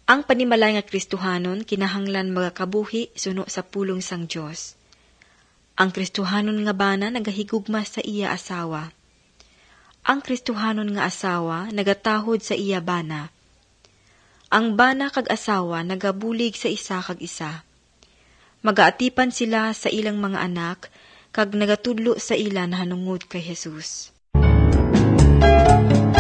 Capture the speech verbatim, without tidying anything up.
Ang panimalay nga Kristohanon kinahanglan magakabuhi suno sa pulong sang Dios. Ang Kristohanon nga bana nagahigugma sa iya asawa. Ang Kristohanon nga asawa nagatahod sa iya bana. Ang bana kag asawa nagabulig sa isa kag isa. Magaatipan sila sa ilang mga anak kag nagatudlo sa ila nahanungod kay Jesus.